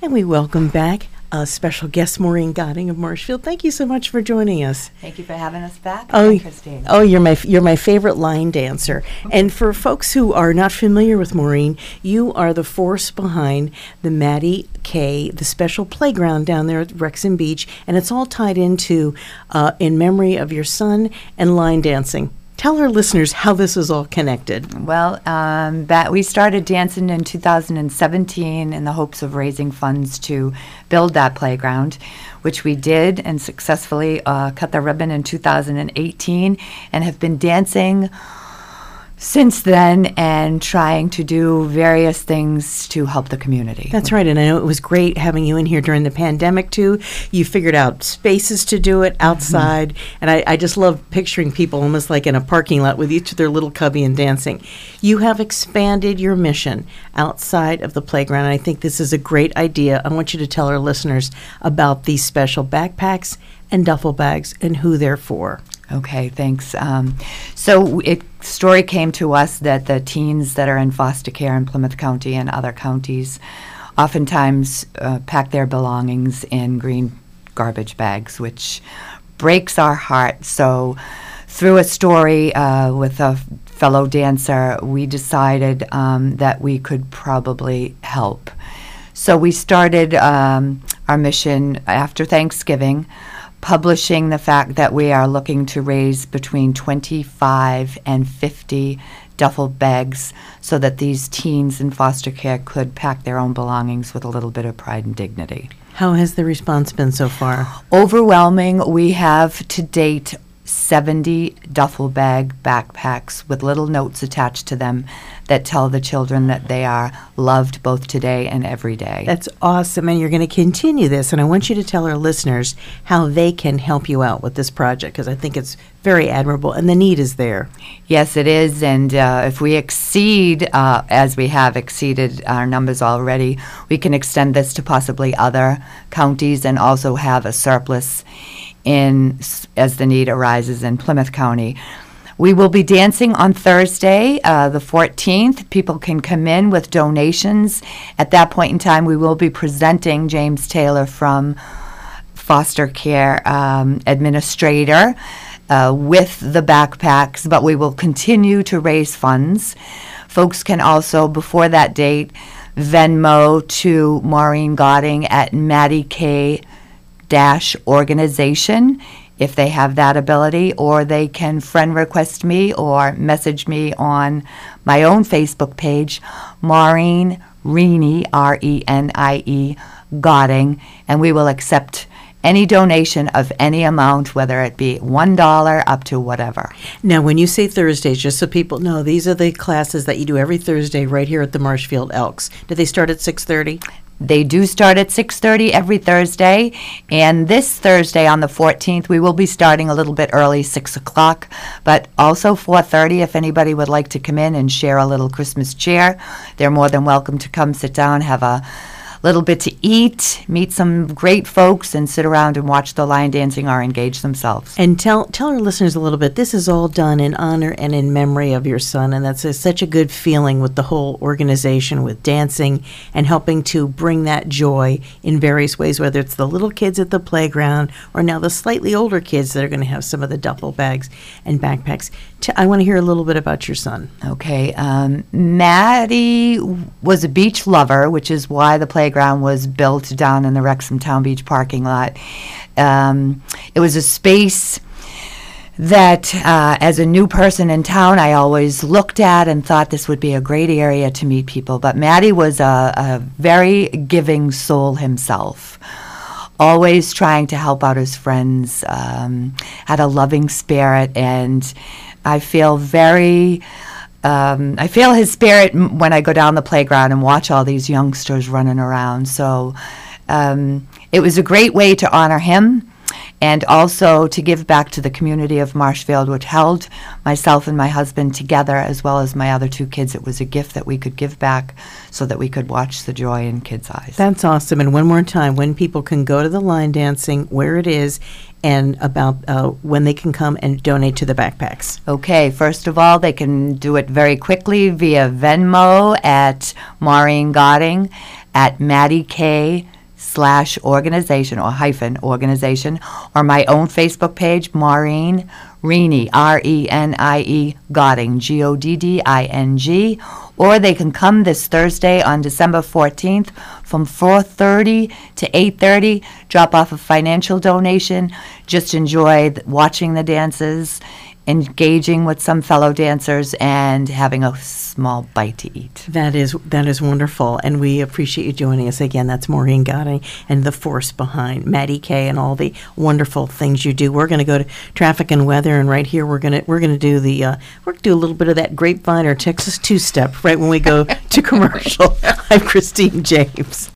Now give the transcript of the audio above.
And we welcome back special guest Maureen Gotting of Marshfield. Thank you so much for joining us. Thank you for having us back. Oh, Christine. Oh, you're my favorite line dancer. And for folks who are not familiar with Maureen, you are the force behind the Maddie K, the special playground down there at Wrexham Beach, and it's all tied into in memory of your son and line dancing. Tell our listeners how this is all connected. Well, that we started dancing in 2017 in the hopes of raising funds to build that playground, which we did and successfully cut the ribbon in 2018 and have been dancing since then and trying to do various things to help the community. That's right, and I know it was great having you in here during the pandemic, too. You figured out spaces to do it outside, and I just love picturing people almost like in a parking lot with each of their little cubby and dancing. You have expanded your mission outside of the playground, and I think this is a great idea. I want you to tell our listeners about these special backpacks and duffel bags and who they're for. Okay, thanks. So story came to us that the teens that are in foster care in Plymouth County and other counties oftentimes pack their belongings in green garbage bags, which breaks our heart. So through a story with a fellow dancer, we decided that we could probably help. So we started our mission after Thanksgiving, publishing the fact that we are looking to raise between 25 and 50 duffel bags so that these teens in foster care could pack their own belongings with a little bit of pride and dignity. How has the response been so far? Overwhelming. We have to date 70 duffel bag backpacks with little notes attached to them that tell the children that they are loved both today and every day. That's awesome, and you're going to continue this, and I want you to tell our listeners how they can help you out with this project, because I think it's very admirable, and the need is there. Yes, it is, and if we exceed, as we have exceeded our numbers already, we can extend this to possibly other counties and also have a surplus as the need arises in Plymouth County. We will be dancing on Thursday, the 14th. People can come in with donations. At that point in time, we will be presenting James Taylor from Foster Care Administrator with the backpacks, but we will continue to raise funds. Folks can also, before that date, Venmo to Maureen Gotting at Maddie K organization if they have that ability, or they can friend request me or message me on my own Facebook page, Maureen Renie, R-E-N-I-E, Gotting, and we will accept any donation of any amount, whether it be $1 up to whatever. Now, when you say Thursdays, just so people know, these are the classes that you do every Thursday right here at the Marshfield Elks. Do they start at 6:30? They do start at 6:30 every Thursday, and this Thursday on the 14th, we will be starting a little bit early, 6 o'clock, but also 4:30 if anybody would like to come in and share a little Christmas cheer. They're more than welcome to come sit down, have a little bit to eat, meet some great folks, and sit around and watch the line dancing or engage themselves. And tell our listeners a little bit, this is all done in honor and in memory of your son, and that's such a good feeling with the whole organization, with dancing and helping to bring that joy in various ways, whether it's the little kids at the playground or now the slightly older kids that are going to have some of the duffel bags and backpacks. I want to hear a little bit about your son. Okay. Maddie was a beach lover, which is why the playground was built down in the Wrexham Town Beach parking lot. It was a space that, as a new person in town, I always looked at and thought this would be a great area to meet people. But Maddie was a very giving soul himself, always trying to help out his friends, had a loving spirit, and I feel I feel his spirit when I go down the playground and watch all these youngsters running around. So it was a great way to honor him and also to give back to the community of Marshfield, which held myself and my husband together as well as my other two kids. It was a gift that we could give back so that we could watch the joy in kids' eyes. That's awesome. And one more time, when people can go to the line dancing, where it is, and about when they can come and donate to the backpacks. Okay, first of all, they can do it very quickly via Venmo at Maureen Gotting, at Maddie K Facebook.com/organization or hyphen organization, or my own Facebook page, Maureen Reenie, RENIE Godding, GODDING, or they can come this Thursday on December 14th from 4:30 to 8:30, drop off a financial donation, just enjoy watching the dances, engaging with some fellow dancers, and having a small bite to eat. That is wonderful, and we appreciate you joining us again. That's Maureen Godding and the force behind Maddie Kay and all the wonderful things you do. We're going to go to traffic and weather, and right here we're going to do a little bit of that Grapevine or Texas two-step right when we go to commercial. I'm Christine James.